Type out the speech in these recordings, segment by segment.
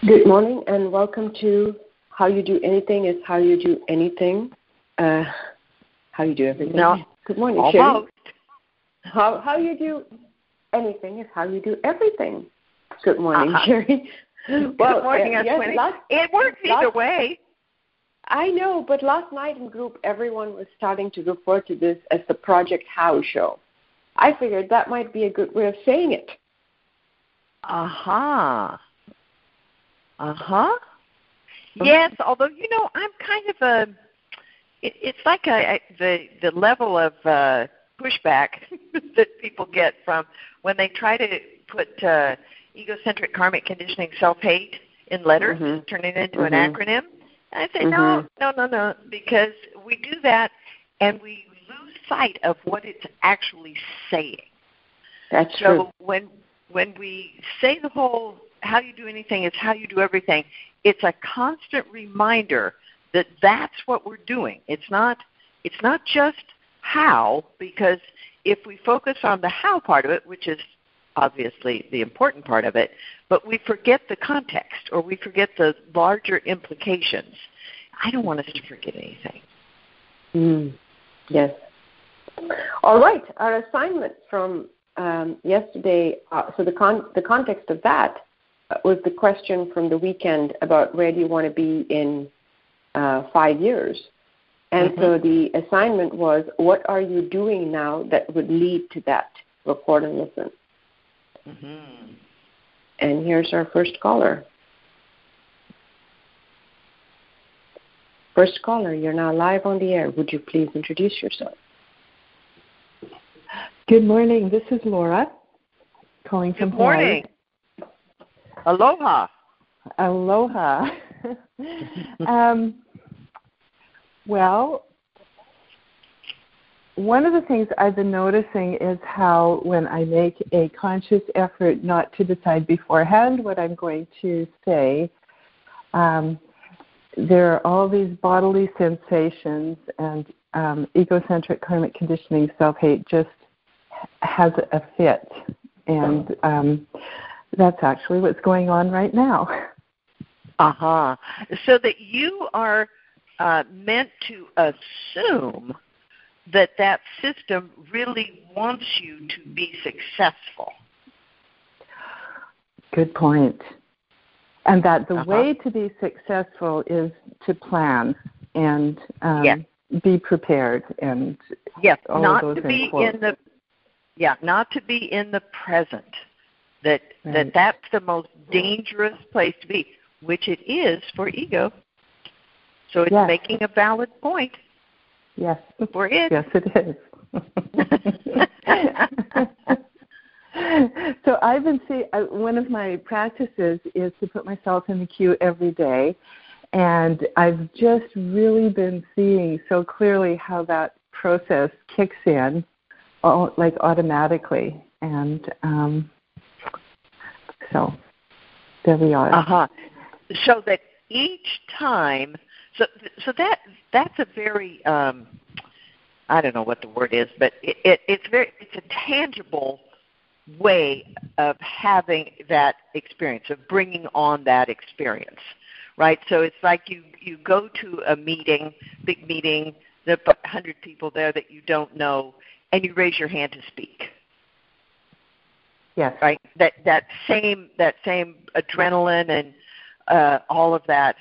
Good morning and welcome to How You Do Anything is How You Do Anything. How you do everything. No, Good morning, almost. Sherry. How you do anything is how you do everything. Good morning, Sherry. Good morning, yes, it works either way. I know, but last night in group, everyone was starting to refer to this as the Project How show. I figured that might be a good way of saying it. Yes, although, I'm kind of it's like the level of pushback that people get from when they try to put egocentric karmic conditioning self-hate in letters, turn it into an acronym. And I say, no, because we do that and we lose sight of what it's actually saying. That's true. So when we say the whole how you do anything is how you do everything, it's a constant reminder that that's what we're doing. It's not just how, because if we focus on the how part of it, which is obviously the important part of it, but we forget the context or we forget the larger implications. I don't want us to forget anything. Yes. All right. Our assignment from yesterday, so the context of that was the question from the weekend about where do you want to be in 5 years. And so the assignment was, what are you doing now that would lead to that? Record and listen. And here's our first caller. First caller, you're now live on the air. Would you please introduce yourself? Good morning. This is Laura calling from Hawaii. Good morning. Aloha. Aloha. Well, one of the things I've been noticing is how when I make a conscious effort not to decide beforehand what I'm going to say, there are all these bodily sensations, and egocentric karmic conditioning self-hate just has a fit. And that's actually what's going on right now. So that you are meant to assume that system really wants you to be successful. Good point. And that the way to be successful is to plan and be prepared and all not those to be quotes. not to be in the present. That's the most dangerous place to be, which it is for ego. So it's making a valid point. Yes. For it. Yes, it is. So I've been seeing, one of my practices is to put myself in the queue every day, and I've just really been seeing so clearly how that process kicks in, like automatically, and so there we are. So that each time, so that's a very I don't know what the word is, but it's a tangible way of having that experience, of bringing on that experience, right? So it's like you go to a meeting, big meeting, there are 100 people there that you don't know, and you raise your hand to speak. Yes. Right. That same adrenaline and all of that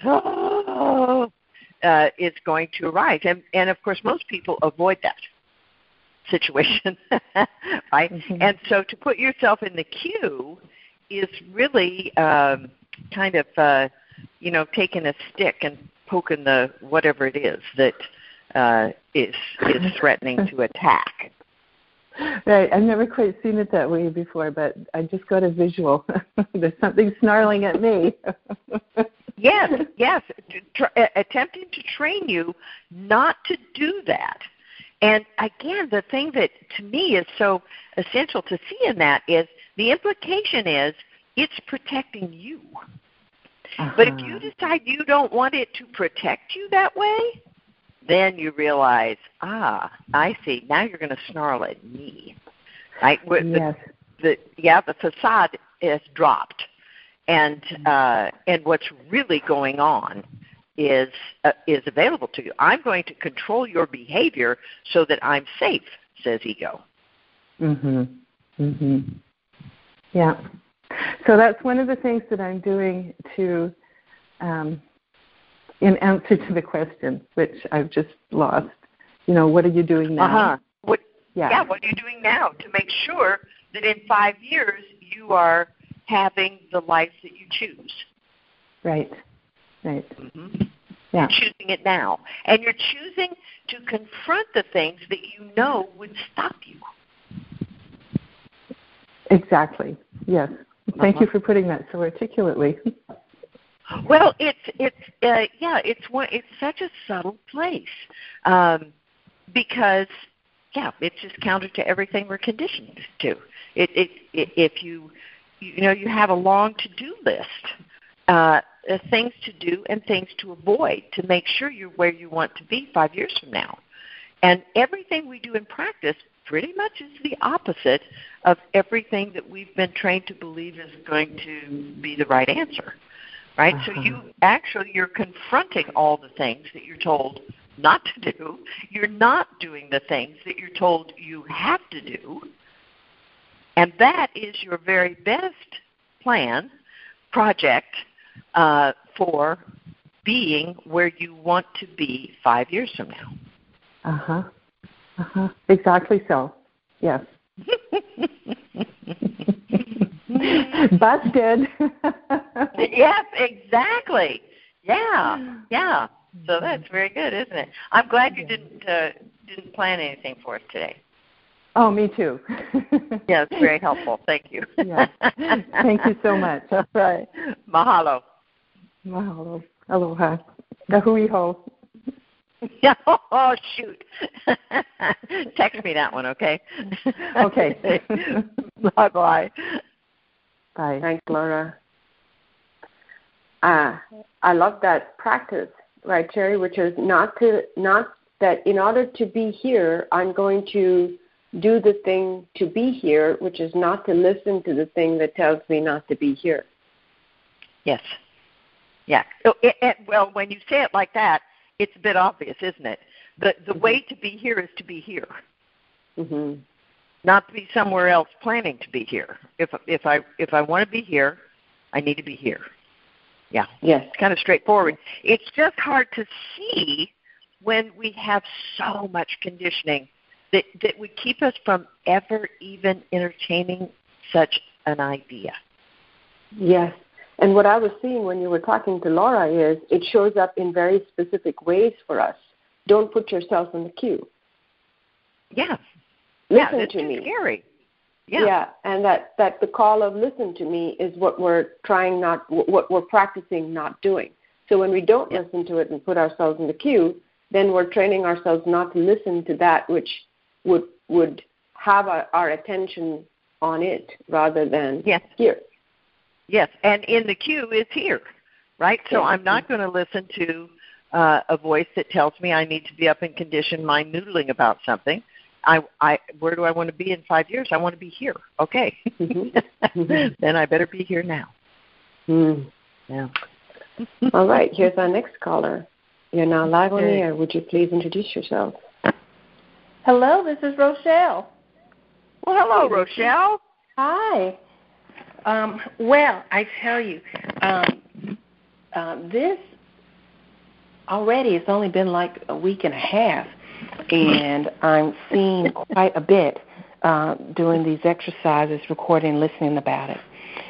is going to arise, and of course most people avoid that situation, right? And so to put yourself in the queue is really kind of taking a stick and poking the whatever it is that is threatening to attack. Right. I've never quite seen it that way before, but I just got a visual. There's something snarling at me. Yes. Attempting to train you not to do that. And again, the thing that to me is so essential to see in that is the implication is it's protecting you. But if you decide you don't want it to protect you that way, then you realize, I see. Now you're going to snarl at me. Right? Yes. The facade is dropped. and what's really going on is available to you. I'm going to control your behavior so that I'm safe, says ego. Mhm. Mhm. Yeah. So that's one of the things that I'm doing to, in answer to the question, which I've just lost. What are you doing now? What are you doing now to make sure that in 5 years you are having the life that you choose? Right. Mm-hmm. Yeah. You're choosing it now. And you're choosing to confront the things that you know would stop you. Exactly. Yes. Thank you for putting that so articulately. Well, it's such a subtle place, because it's just counter to everything we're conditioned to. If you have a long to-do list, things to do and things to avoid to make sure you're where you want to be 5 years from now, and everything we do in practice pretty much is the opposite of everything that we've been trained to believe is going to be the right answer, right? Uh-huh. So you're confronting all the things that you're told not to do. You're not doing the things that you're told you have to do. And that is your very best project for being where you want to be 5 years from now. Uh-huh. Uh-huh. Exactly so. Yes. Busted. Yes, exactly. Yeah. So that's very good, isn't it? I'm glad you didn't plan anything for us today. Oh, me too. Yeah, it's very helpful. Thank you. Yes. Thank you so much. All right. Mahalo. Mahalo. Aloha. Ahui ho. Oh, shoot. Text me that one, okay? Okay. Bye-bye. Bye. Thanks, Laura. I love that practice, right, Terry, which is not that in order to be here, I'm going to do the thing to be here, which is not to listen to the thing that tells me not to be here. Yes. Yeah. Well, when you say it like that, it's a bit obvious, isn't it? The way to be here is to be here, not to be somewhere else planning to be here. If I want to be here, I need to be here. Yeah. Yes. It's kind of straightforward. It's just hard to see when we have so much conditioning that would keep us from ever even entertaining such an idea. Yes. And what I was seeing when you were talking to Laura is it shows up in very specific ways for us. Don't put yourself in the queue. Yeah. Listen to me. Scary. Yeah, and that the call of listen to me is what we're practicing not doing. So when we don't listen to it and put ourselves in the queue, then we're training ourselves not to listen to that which would have our attention on it rather than here. Yes, and in the queue is here, right? So I'm not going to listen to a voice that tells me I need to be up and condition my noodling about something. Where do I want to be in 5 years? I want to be here. Okay. Then I better be here now. Yeah. All right, here's our next caller. You're now live on the air. Would you please introduce yourself? Hello, this is Rochelle. Well, hello, Rochelle. Hi. Well, I tell you, this already, it's only been like a week and a half, and I'm seeing quite a bit doing these exercises, recording, listening about it.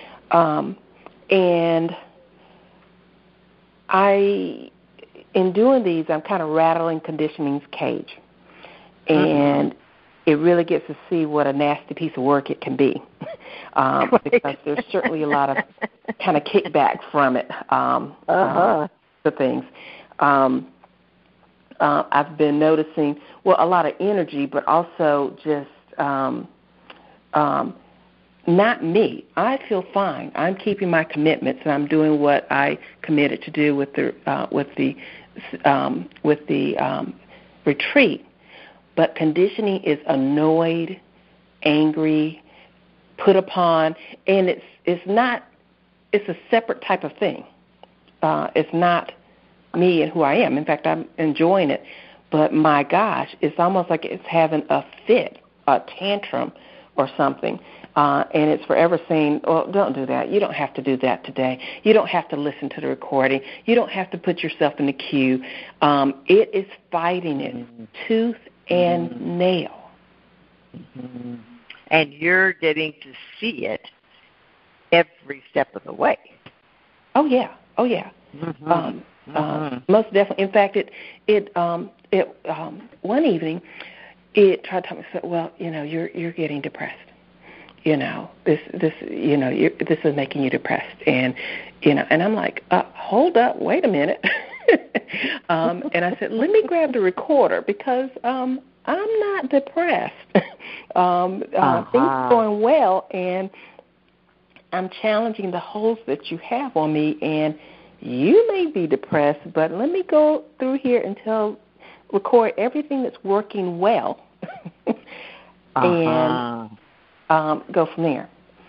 And in doing these, I'm kind of rattling conditioning's cage. And it really gets to see what a nasty piece of work it can be. Because there's certainly a lot of kind of kickback from it, the things. I've been noticing, a lot of energy, but also just not me. I feel fine. I'm keeping my commitments, and I'm doing what I committed to do with the retreat. But conditioning is annoyed, angry, put upon, and it's not it's a separate type of thing. It's not me and who I am. In fact, I'm enjoying it. But my gosh, it's almost like it's having a fit, a tantrum or something. And it's forever saying, well, don't do that. You don't have to do that today. You don't have to listen to the recording. You don't have to put yourself in the queue. It is fighting it tooth and nail. Mm-hmm. And you're getting to see it every step of the way. Oh, yeah. Oh, yeah. Mm-hmm. Most definitely. In fact, one evening, it tried to tell me, well, you're getting depressed. This is making you depressed, and and I'm like, hold up, wait a minute, and I said, let me grab the recorder because I'm not depressed. Things are going well, and I'm challenging the holds that you have on me, and you may be depressed, but let me go through here and record everything that's working well, and go from there.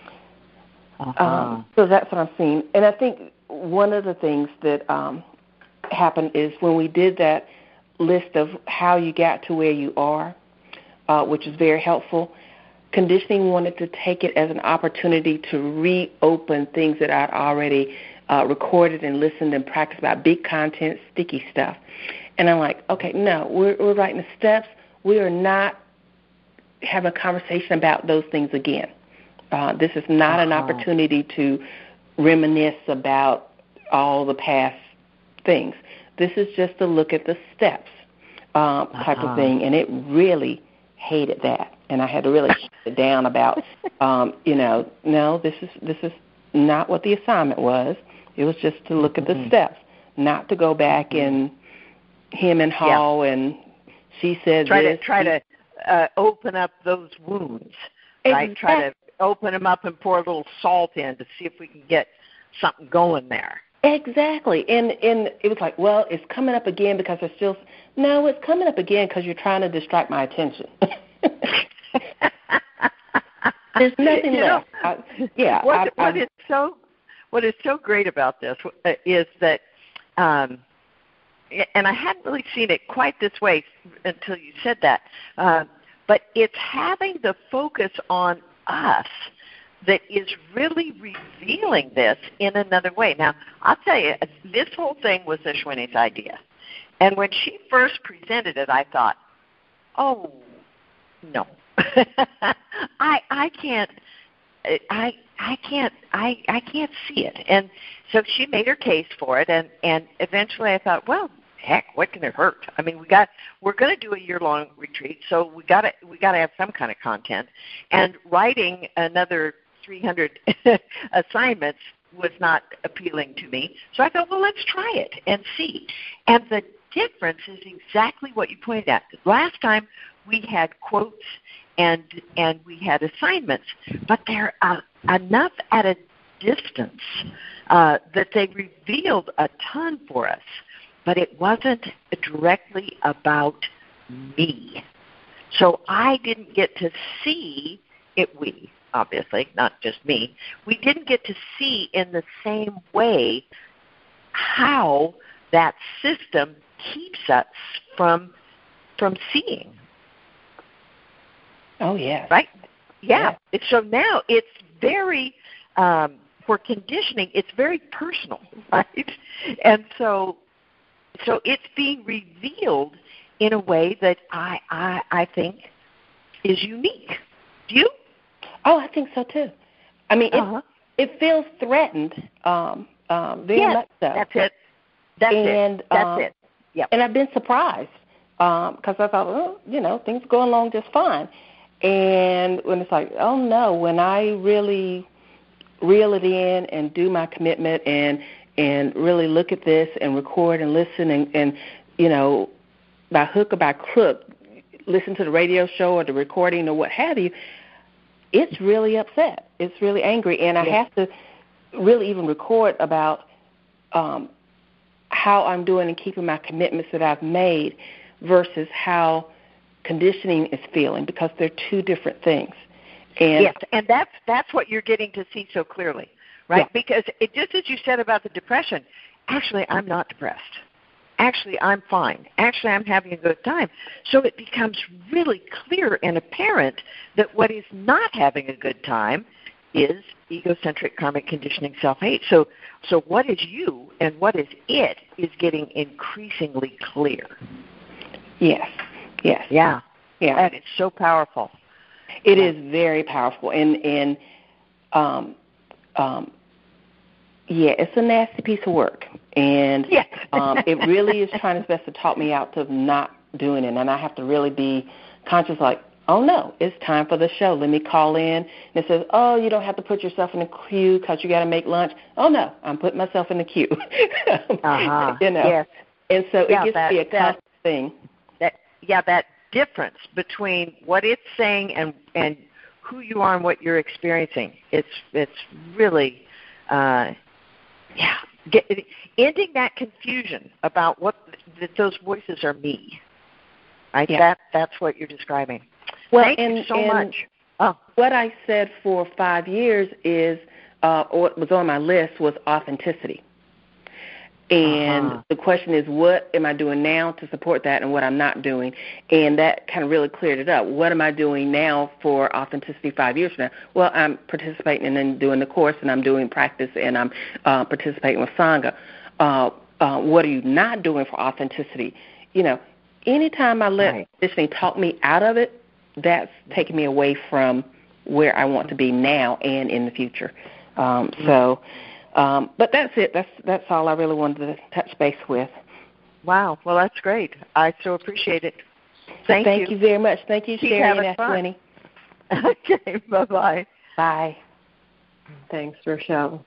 So that's what I'm seeing. And I think one of the things that happened is when we did that list of how you got to where you are, which is very helpful, conditioning wanted to take it as an opportunity to reopen things that I'd already recorded and listened and practiced about, big content, sticky stuff. And I'm like, okay, no, we're writing the steps. We are not have a conversation about those things again. This is not an opportunity to reminisce about all the past things. This is just to look at the steps type of thing, and it really hated that. And I had to really shut it down about, no, this is not what the assignment was. It was just to look at the steps, not to go back and him and haw and she said try to open up those wounds, right? Exactly. Try to open them up and pour a little salt in to see if we can get something going there. Exactly. And it was like, well, it's coming up again because no, it's coming up again because you're trying to distract my attention. There's nothing left. What is so great about this is that, and I hadn't really seen it quite this way until you said that, but it's having the focus on us that is really revealing this in another way. Now, I'll tell you, this whole thing was Ashwini's idea. And when she first presented it, I thought, oh, no. I can't see it. And so she made her case for it, and eventually I thought, well, heck, what can it hurt? I mean, we're going to do a year-long retreat, so we got to have some kind of content. And writing another 300 assignments was not appealing to me. So I thought, well, let's try it and see. And the difference is exactly what you pointed out. Last time we had quotes and we had assignments, but they're enough at a distance that they revealed a ton for us. But it wasn't directly about me. So I didn't get to see it, obviously, not just me. We didn't get to see in the same way how that system keeps us from seeing. Oh, yeah. Right? Yeah. So now it's very, for conditioning, it's very personal, right? And so it's being revealed in a way that I think is unique. Do you? Oh, I think so too. I mean, it feels threatened, very much so. That's it. That's it. Yep. And I've been surprised because I thought, well, things are going along just fine. And when it's like, oh no, when I really reel it in and do my commitment and really look at this and record and listen and by hook or by crook, listen to the radio show or the recording or what have you, it's really upset. It's really angry. And I have to really even record about how I'm doing and keeping my commitments that I've made versus how conditioning is feeling, because they're two different things. And yes, and that's what you're getting to see so clearly. right? Because it just as you said about the depression, actually I'm not depressed. Actually, I'm fine. Actually, I'm having a good time. So it becomes really clear and apparent that what is not having a good time is egocentric karmic conditioning self-hate. So what is you and what is it is getting increasingly clear. Yes. Yeah. That is so powerful. It is very powerful. And it's a nasty piece of work. And it really is trying its best to talk me out of not doing it. And I have to really be conscious, like, oh, no, it's time for the show. Let me call in. And it says, oh, you don't have to put yourself in the queue because you got to make lunch. Oh, no, I'm putting myself in the queue. You know. Yes. And so it gets to be a constant thing. That difference between what it's saying and who you are and what you're experiencing. It's really, ending that confusion about that those voices are me. Right? Yeah. That's what you're describing. Well, Thank you so much. Oh. What I said for 5 years is, what was on my list was authenticity. And the question is, what am I doing now to support that and what I'm not doing? And that kind of really cleared it up. What am I doing now for authenticity 5 years from now? Well, I'm participating and doing the course, and I'm doing practice, and I'm participating with Sangha. What are you not doing for authenticity? You know, anytime I let conditioning talk me out of it, that's taking me away from where I want to be now and in the future. But that's it. That's all I really wanted to touch base with. Wow. Well, that's great. I so appreciate it. Thank you very much. Thank you, Sherry and Winnie. Okay. Bye-bye. Bye. Thanks, Rochelle.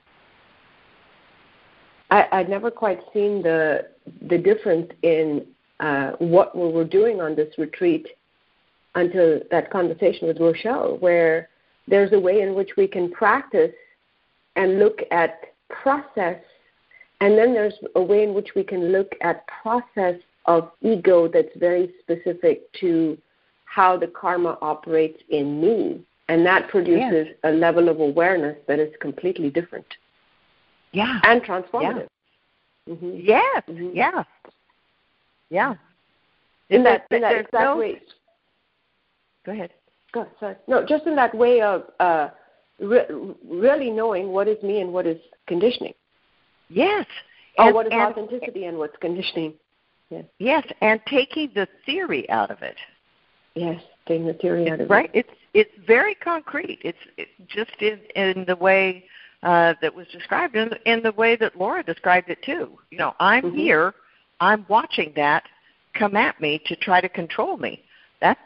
I'd never quite seen the difference in what we were doing on this retreat until that conversation with Rochelle, where there's a way in which we can practice and look at process, and then there's a way in which we can look at process of ego that's very specific to how the karma operates in me, and that produces a level of awareness that is completely different. Yeah. And transformative. Yeah. Mm-hmm. Yes. Mm-hmm. Yeah. Yeah. In that exact way. Go ahead. Sorry. No, just in that way of really knowing what is me and what is conditioning. Yes. Or what is authenticity and what's conditioning. Yes. Yes, and taking the theory out of it. Yes, taking the theory out of it. Right. It's very concrete. It's just in the way that was described, in the way that Laura described it too. You know, I'm here. I'm watching that come at me to try to control me. That's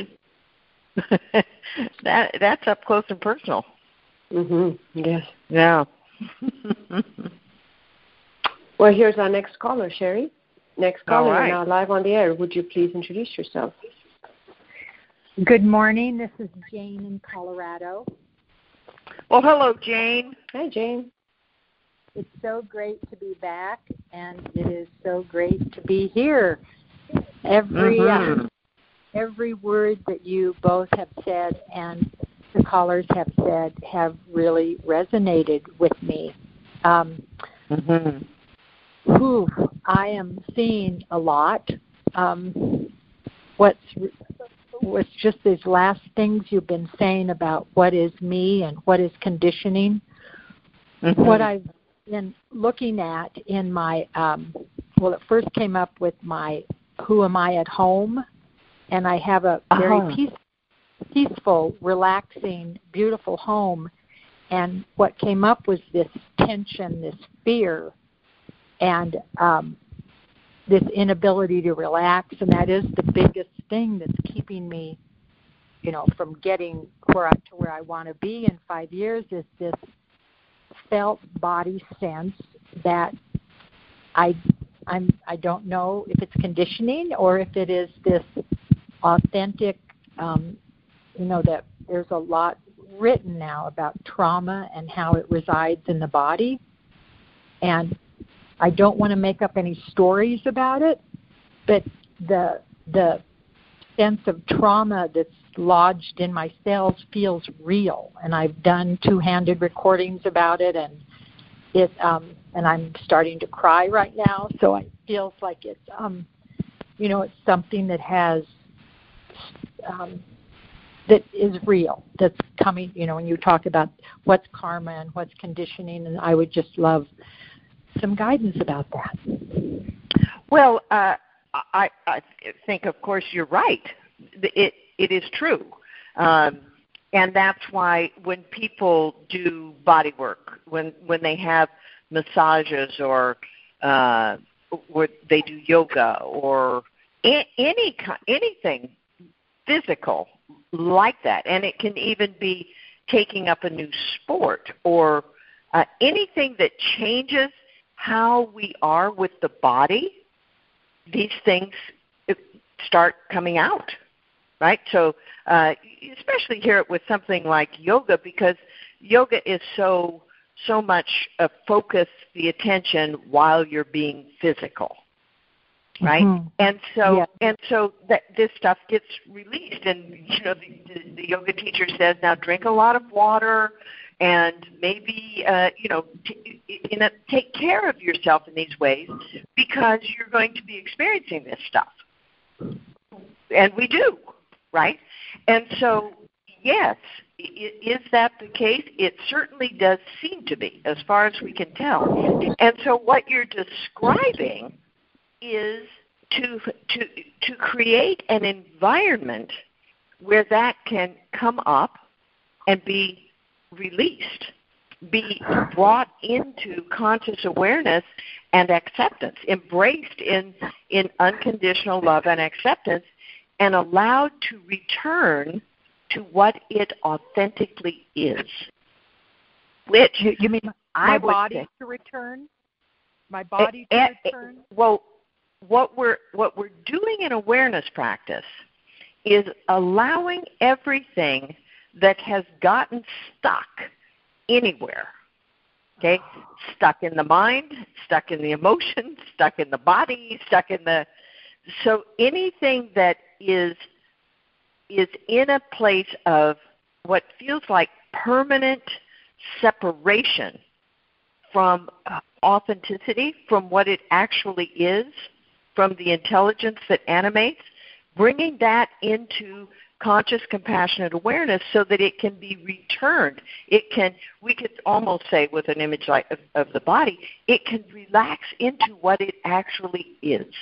that's up close and personal. Yes. Yeah. Well, here's our next caller, Sherry. Next caller, you're now live on the air. Would you please introduce yourself? Good morning. This is Jane in Colorado. Well, hello, Jane. Hi, Jane. It's so great to be back, and it is so great to be here. Every word that you both have said and the callers have said have really resonated with me. I am seeing a lot. What's just these last things you've been saying about what is me and what is conditioning. What I've been looking at in my, it first came up with my Who Am I at Home? And I have a very peaceful, relaxing, beautiful home. And what came up was this tension, this fear, and this inability to relax. And that is the biggest thing that's keeping me, from getting to where I want to be in 5 years, is this felt body sense that I don't know if it's conditioning or if it is this authentic, that there's a lot written now about trauma and how it resides in the body. And I don't want to make up any stories about it, but the sense of trauma that's lodged in my cells feels real. And I've done two-handed recordings about it, and and I'm starting to cry right now. So it feels like it's it's something that has that is real, that's coming. When you talk about what's karma and what's conditioning, and I would just love some guidance about that. Well, I think, of course, you're right. It is true. And that's why when people do body work, when they have massages or they do yoga or anything physical like that, and it can even be taking up a new sport or anything that changes how we are with the body, these things start coming out, right? So especially here with something like yoga, because yoga is so much focus the attention while you're being physical, right? Mm-hmm. And so that this stuff gets released, and the yoga teacher says, now drink a lot of water, and maybe take care of yourself in these ways, because you're going to be experiencing this stuff, and we do, right? And so, yes, is that the case? It certainly does seem to be, as far as we can tell. And so what you're describing is to create an environment where that can come up and be released, be brought into conscious awareness and acceptance, embraced in unconditional love and acceptance, and allowed to return to what it authentically is. Which you mean my body to return? My body to return? Well, what we're doing in awareness practice is allowing everything that has gotten stuck anywhere, okay? Stuck in the mind, stuck in the emotions, stuck in the body, so anything that is in a place of what feels like permanent separation from authenticity, from what it actually is, from the intelligence that animates, bringing that into conscious, compassionate awareness so that it can be returned. We could almost say with an image like of the body, it can relax into what it actually is.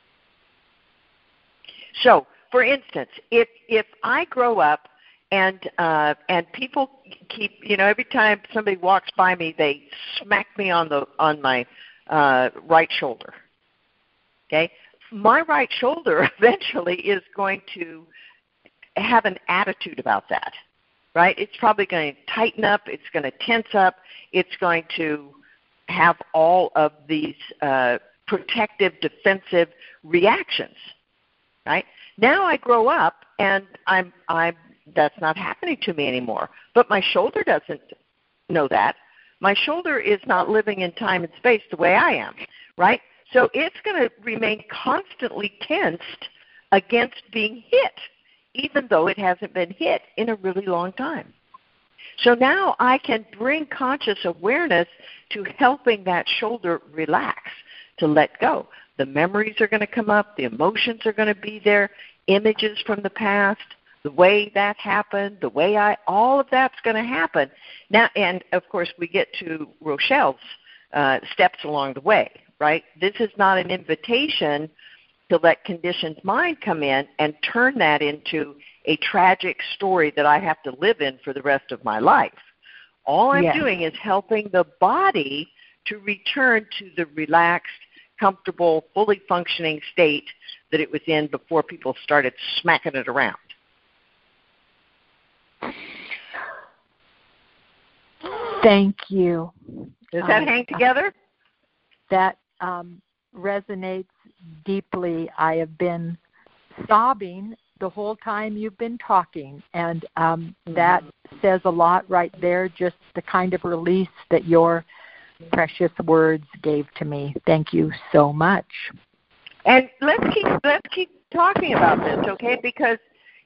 So, for instance, if I grow up and people keep, every time somebody walks by me, they smack me on my right shoulder. Okay, my right shoulder eventually is going to have an attitude about that, right? It's probably going to tighten up. It's going to tense up. It's going to have all of these protective, defensive reactions, right? Now I grow up and I'm that's not happening to me anymore. But my shoulder doesn't know that. My shoulder is not living in time and space the way I am, right? So it's going to remain constantly tensed against being hit, even though it hasn't been hit in a really long time. So now I can bring conscious awareness to helping that shoulder relax, to let go. The memories are going to come up. The emotions are going to be there. Images from the past, the way that happened, all of that's going to happen. Now, and of course, we get to Rochelle's steps along the way, right? This is not an invitation to let conditioned mind come in and turn that into a tragic story that I have to live in for the rest of my life. All I'm doing is helping the body to return to the relaxed, comfortable, fully functioning state that it was in before people started smacking it around. Thank you. Does that hang together? That resonates deeply. I have been sobbing the whole time you've been talking, and that says a lot right there, just the kind of release that your precious words gave to me. Thank you so much. And let's keep talking about this, okay? Because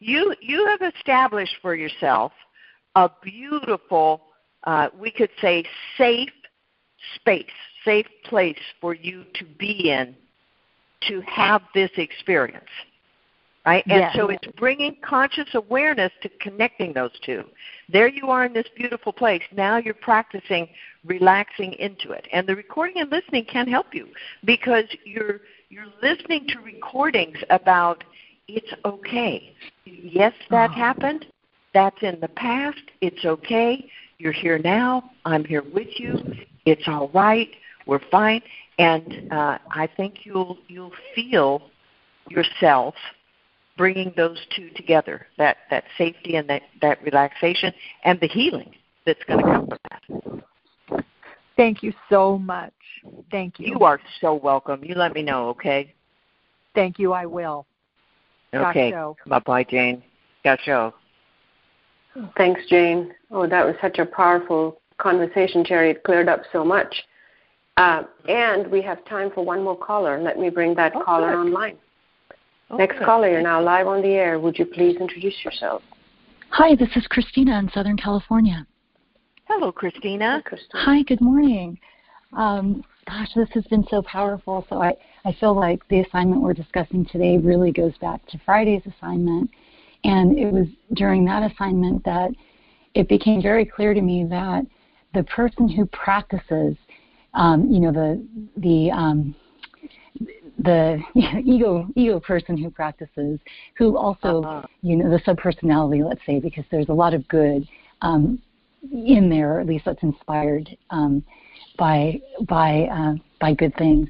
you have established for yourself a beautiful, we could say, safe space, safe place for you to be in to have this experience, right? And so it's bringing conscious awareness to connecting those two. There you are in this beautiful place. Now you're practicing relaxing into it. And the recording and listening can help you because you're listening to recordings about it's okay. Yes, that happened. That's in the past. It's okay. You're here now. I'm here with you. It's all right. We're fine. And I think you'll feel yourself bringing those two together, that safety and that relaxation and the healing that's going to come from that. Thank you so much. Thank you. You are so welcome. You let me know, okay? Thank you. I will. Okay. Bye-bye, Jane. Gotcha. Thanks, Jane. Oh, that was such a powerful conversation, Jerry. It cleared up so much. And we have time for one more caller. Let me bring that caller online. Next caller, you're now live on the air. Would you please introduce yourself? Hi, this is Christina in Southern California. Hello, Christina. Hi, Christina. Hi, good morning. Gosh, this has been so powerful. So I feel like the assignment we're discussing today really goes back to Friday's assignment. And it was during that assignment that it became very clear to me that the person who practices, the ego person who practices, who also, the subpersonality, let's say, because there's a lot of good in there, or at least that's inspired by good things.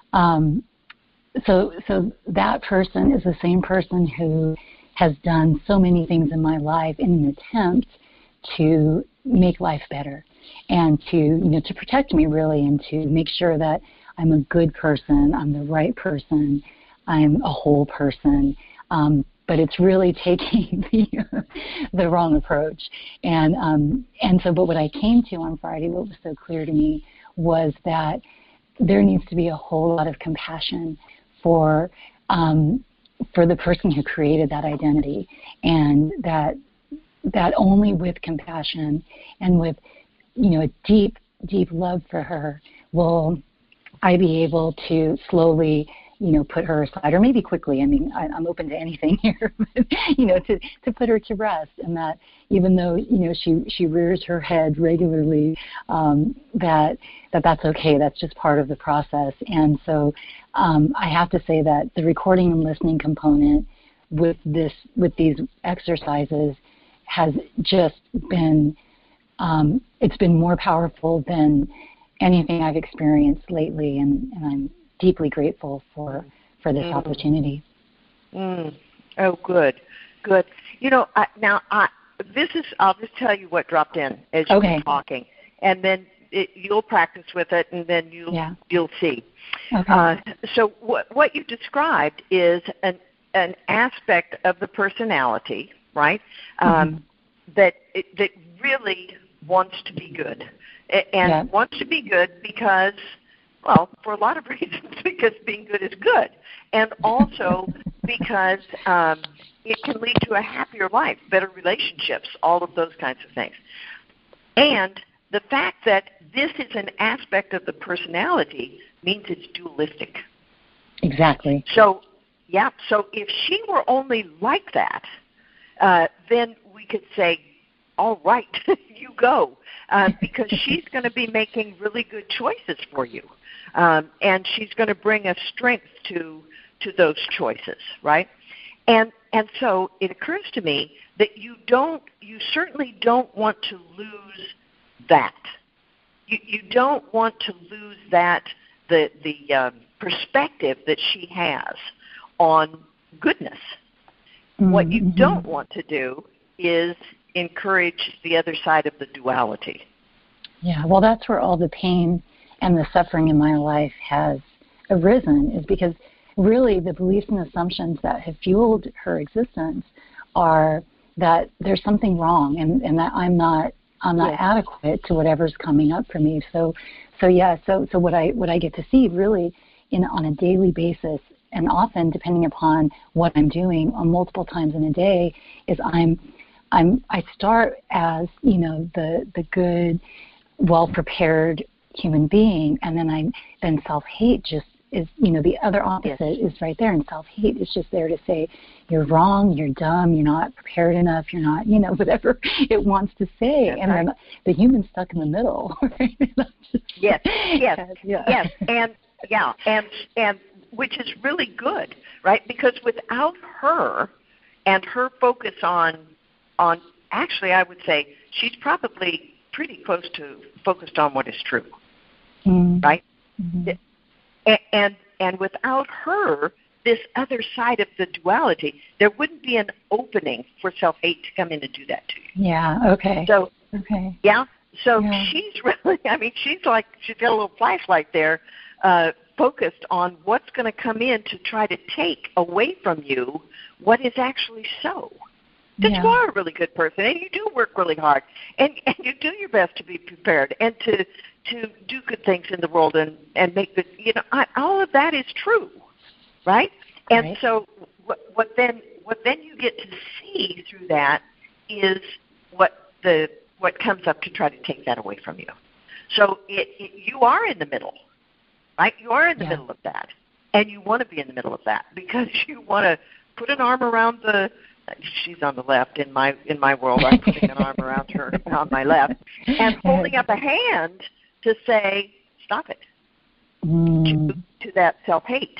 So that person is the same person who has done so many things in my life in an attempt to make life better and to protect me, really, and to make sure that I'm a good person, I'm the right person, I'm a whole person. But it's really taking the wrong approach. But what I came to on Friday, what was so clear to me, was that there needs to be a whole lot of compassion for the person who created that identity, and that only with compassion and with a deep love for her will I be able to slowly put her aside, or maybe quickly. I mean, I'm open to anything here, but, to put her to rest, and that even though, she rears her head regularly, that's okay. That's just part of the process. And so I have to say that the recording and listening component with these exercises has just been, it's been more powerful than anything I've experienced lately, and I'm deeply grateful for this opportunity. Oh, good. I'll just tell you what dropped in as you were talking, and then you'll practice with it, and then you'll see. Okay. So what you described is an aspect of the personality, right? That really wants to be good, and wants to be good because, well, for a lot of reasons, because being good is good, and also because it can lead to a happier life, better relationships, all of those kinds of things. And the fact that this is an aspect of the personality means it's dualistic. Exactly. So if she were only like that, then we could say, all right, you go, because she's going to be making really good choices for you. And she's going to bring a strength to those choices, right? And so it occurs to me that you certainly don't want to lose that. You don't want to lose that, the perspective that she has on goodness. What you don't want to do is encourage the other side of the duality. Yeah, well, that's where all the pain and the suffering in my life has arisen, is because really the beliefs and assumptions that have fueled her existence are that there's something wrong, and that I'm not adequate to whatever's coming up for me. So what I get to see really on a daily basis and often, depending upon what I'm doing, multiple times in a day, is I start as, the good, well-prepared human being, and then self-hate just is, the other opposite is right there, and self-hate is just there to say, you're wrong, you're dumb, you're not prepared enough, you're not, whatever it wants to say. That's and right. then the human's stuck in the middle, right? Yes. And which is really good, right? Because without her and her focus on actually, I would say she's probably pretty close to focused on what is true, right? Mm-hmm. And without her, this other side of the duality, there wouldn't be an opening for self-hate to come in and do that to you. Yeah, okay. So, yeah. She's really, she's got a little flashlight there, focused on what's going to come in to try to take away from you what is actually so. Because you are a really good person, and you do work really hard, and you do your best to be prepared and to do good things in the world and make good, all of that is true, right? And so what then you get to see through that is what comes up to try to take that away from you. So you are in the middle, right? You are in the middle of that, and you want to be in the middle of that because you want to put an arm around she's on the left in my world. I'm putting an arm around her on my left and holding up a hand to say, stop it, to that self-hate,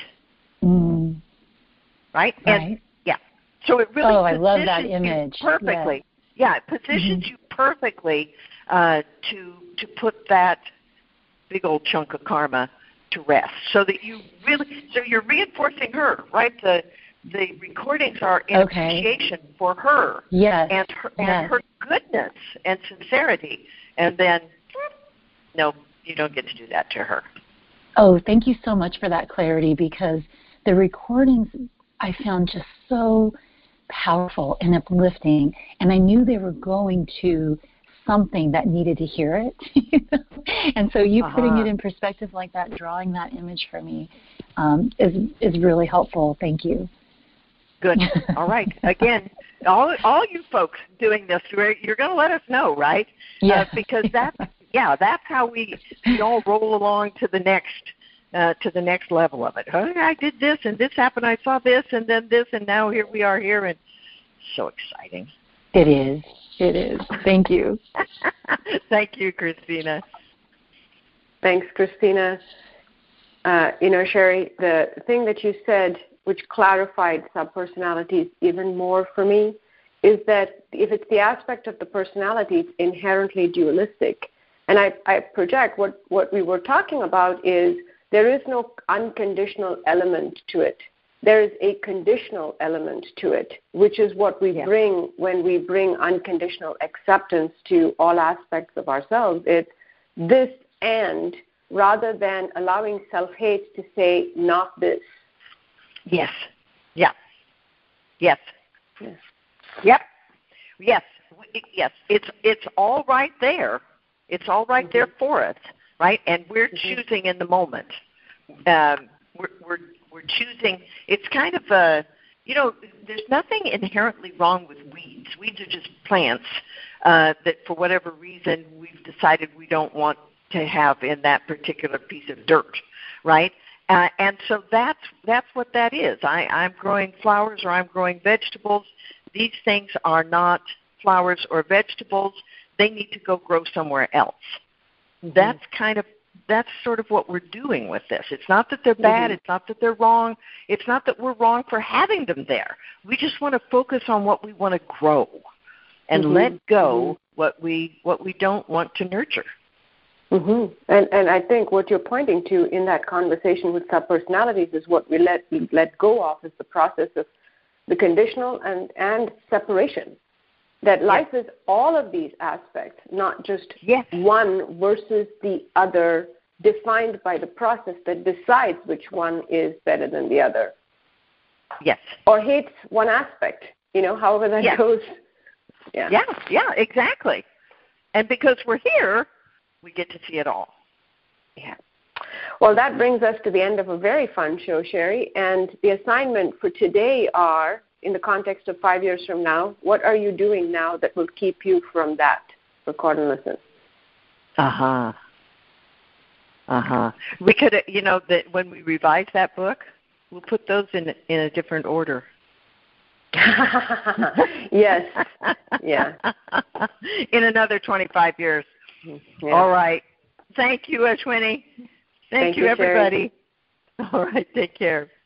right? And so it really I love that image perfectly. Yeah, it positions you perfectly to put that big old chunk of karma to rest, so that you're reinforcing her, right? The recordings are in appreciation for her and her goodness and sincerity. And then, no, you don't get to do that to her. Oh, thank you so much for that clarity, because the recordings I found just so powerful and uplifting, and I knew they were going to something that needed to hear it. And so you putting it in perspective like that, drawing that image for me, is really helpful. Thank you. Good. All right. Again, all you folks doing this, you're going to let us know, right? Yeah. Because that's how we all roll along to the next level of it. Oh, I did this, and this happened. I saw this, and then this, and now here we are here, and so exciting. It is. It is. Thank you. Thank you, Christina. Thanks, Christina. Sherry, the thing that you said, which clarified subpersonalities even more for me, is that if it's the aspect of the personality, it's inherently dualistic. And I project what we were talking about is there is no unconditional element to it. There is a conditional element to it, which is what we bring when we bring unconditional acceptance to all aspects of ourselves. It's this and, rather than allowing self-hate to say, not this. Yes. Yeah. Yes. Yes. Yep. Yes. Yes. It's all right there. It's all right there for us, right? And we're choosing in the moment. We're choosing. It's kind of there's nothing inherently wrong with weeds. Weeds are just plants that, for whatever reason, we've decided we don't want to have in that particular piece of dirt, right? And so that's what that is. I'm growing flowers or I'm growing vegetables. These things are not flowers or vegetables. They need to go grow somewhere else. That's sort of what we're doing with this. It's not that they're bad. It's not that they're wrong. It's not that we're wrong for having them there. We just want to focus on what we want to grow and let go what we don't want to nurture. And I think what you're pointing to in that conversation with subpersonalities is what we let go of is the process of the conditional and separation. That life is all of these aspects, not just one versus the other, defined by the process that decides which one is better than the other. Yes. Or hates one aspect, however that goes. Yeah, exactly. And because we're here, we get to see it all. Yeah. Well, that brings us to the end of a very fun show, Sherry. And the assignment for today are, in the context of 5 years from now, what are you doing now that will keep you from that? Record and listen. Uh-huh. Uh-huh. We could, that when we revise that book, we'll put those in a different order. Yes. Yeah. In another 25 years. Yeah. All right. Thank you, Ashwini. Thank you, everybody. Sherry. All right. Take care.